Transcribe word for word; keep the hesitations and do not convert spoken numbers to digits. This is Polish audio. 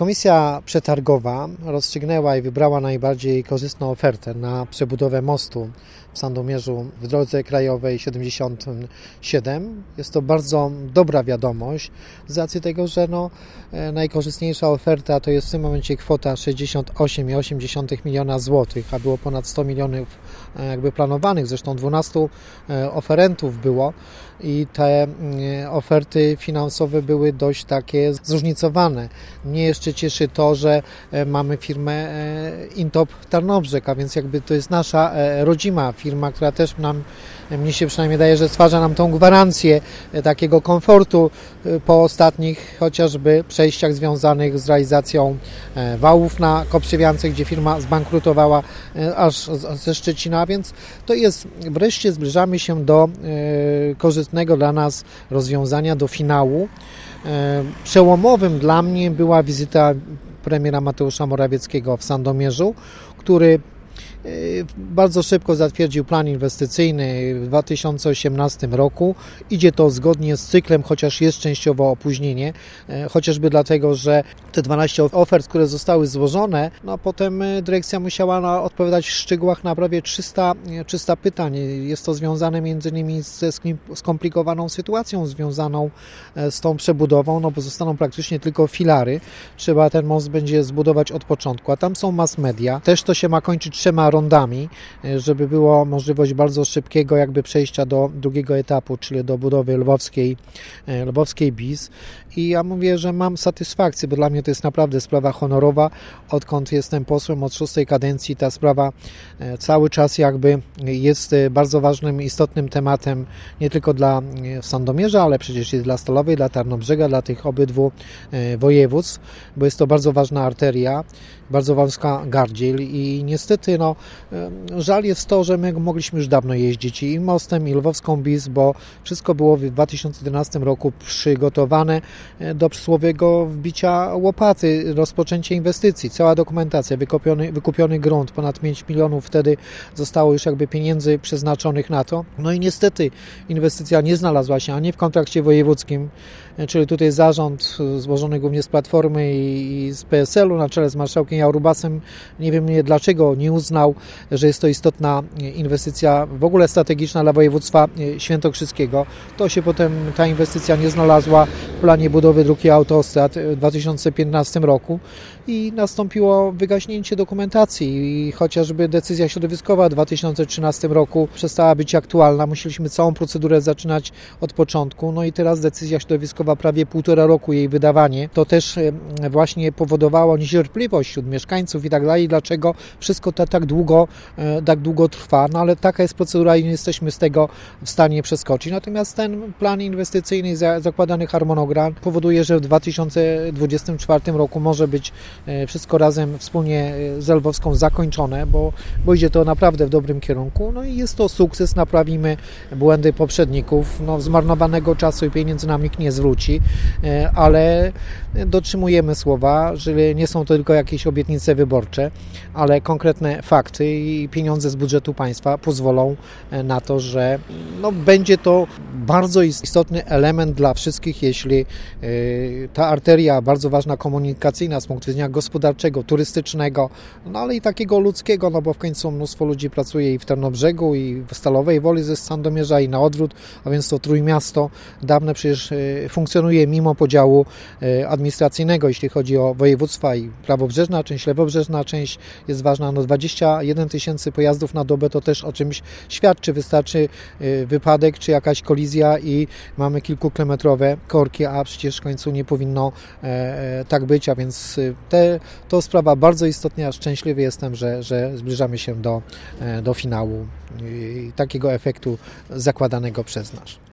Komisja przetargowa rozstrzygnęła i wybrała najbardziej korzystną ofertę na przebudowę mostu w Sandomierzu w drodze krajowej siedemdziesiąt siedem. Jest to bardzo dobra wiadomość z racji tego, że no, najkorzystniejsza oferta to jest w tym momencie kwota sześćdziesiąt osiem przecinek osiem miliona złotych, a było ponad sto milionów jakby planowanych, zresztą dwunastu oferentów było i te oferty finansowe były dość takie zróżnicowane. Mnie jeszcze cieszy to, że mamy firmę Intop Tarnobrzeg, a więc jakby to jest nasza rodzima firma, która też nam, mnie się przynajmniej daje, że stwarza nam tą gwarancję takiego komfortu po ostatnich chociażby przejściach związanych z realizacją wałów na Koprzywiance, gdzie firma zbankrutowała aż ze Szczecina, więc to jest, wreszcie zbliżamy się do korzystnego dla nas rozwiązania, do finału. Przełomowym dla mnie była wizyta premiera Mateusza Morawieckiego w Sandomierzu, który bardzo szybko zatwierdził plan inwestycyjny w dwa tysiące osiemnastym roku. Idzie to zgodnie z cyklem, chociaż jest częściowo opóźnienie, chociażby dlatego, że te dwanaście ofert, które zostały złożone, no potem dyrekcja musiała odpowiadać w szczegółach na prawie trzysta, trzysta pytań. Jest to związane między innymi ze skomplikowaną sytuacją związaną z tą przebudową, no bo zostaną praktycznie tylko filary. Trzeba ten most będzie zbudować od początku, a tam są mass media. Też to się ma kończyć trzema rondami, żeby było możliwość bardzo szybkiego jakby przejścia do drugiego etapu, czyli do budowy lwowskiej, lwowskiej B I S. I ja mówię, że mam satysfakcję, bo dla mnie to jest naprawdę sprawa honorowa. Odkąd jestem posłem od szóstej kadencji, ta sprawa cały czas jakby jest bardzo ważnym, istotnym tematem nie tylko dla Sandomierza, ale przecież i dla Stalowej, dla Tarnobrzega, dla tych obydwu województw, bo jest to bardzo ważna arteria, bardzo wąska gardziel i niestety no, żal jest to, że my mogliśmy już dawno jeździć i mostem, i lwowską B I S, bo wszystko było w dwa tysiące jedenastym roku przygotowane do przysłowiowego wbicia łopaty, rozpoczęcie inwestycji, cała dokumentacja, wykupiony, wykupiony grunt, ponad pięć milionów wtedy zostało już jakby pieniędzy przeznaczonych na to. No i niestety inwestycja nie znalazła się ani w kontrakcie wojewódzkim, czyli tutaj zarząd złożony głównie z Platformy i z P S L u na czele z marszałkiem Jarubasem, nie wiem nie dlaczego nie uznał, że jest to istotna inwestycja, w ogóle strategiczna dla województwa świętokrzyskiego. To się potem, ta inwestycja nie znalazła w planie budowy dróg i autostrad w dwa tysiące piętnastym roku i nastąpiło wygaśnięcie dokumentacji i chociażby decyzja środowiskowa w dwa tysiące trzynastym roku przestała być aktualna. Musieliśmy całą procedurę zaczynać od początku. No i teraz decyzja środowiskowa, prawie półtora roku jej wydawanie, to też właśnie powodowało niecierpliwość wśród mieszkańców i tak dalej. Dlaczego wszystko to tak długo, tak długo trwa? No ale taka jest procedura i nie jesteśmy z tego w stanie przeskoczyć. Natomiast ten plan inwestycyjny, zakładany harmonogram powoduje, że w dwa tysiące dwudziestym czwartym roku może być wszystko razem wspólnie z Lwowską zakończone, bo, bo idzie to naprawdę w dobrym kierunku. No i jest to sukces, naprawimy błędy poprzedników. No, zmarnowanego czasu i pieniędzy nam nikt nie zwróci, ale dotrzymujemy słowa, że nie są to tylko jakieś obietnice wyborcze, ale konkretne fakty i pieniądze z budżetu państwa pozwolą na to, że no, będzie to bardzo istotny element dla wszystkich, jeśli ta arteria, bardzo ważna komunikacyjna z punktu widzenia gospodarczego, turystycznego, no ale i takiego ludzkiego, no bo w końcu mnóstwo ludzi pracuje i w Tarnobrzegu, i w Stalowej Woli ze Sandomierza, i na odwrót, a więc to Trójmiasto dawne przecież funkcjonuje mimo podziału administracyjnego, jeśli chodzi o województwa i prawobrzeżna część, lewobrzeżna część jest ważna, no dwadzieścia jeden tysięcy pojazdów na dobę to też o czymś świadczy, wystarczy wypadek czy jakaś kolizja i mamy kilkukilometrowe korki, a przecież w końcu nie powinno e, tak być, a więc te, to sprawa bardzo istotna, a szczęśliwy jestem, że, że zbliżamy się do, do finału i takiego efektu zakładanego przez nas.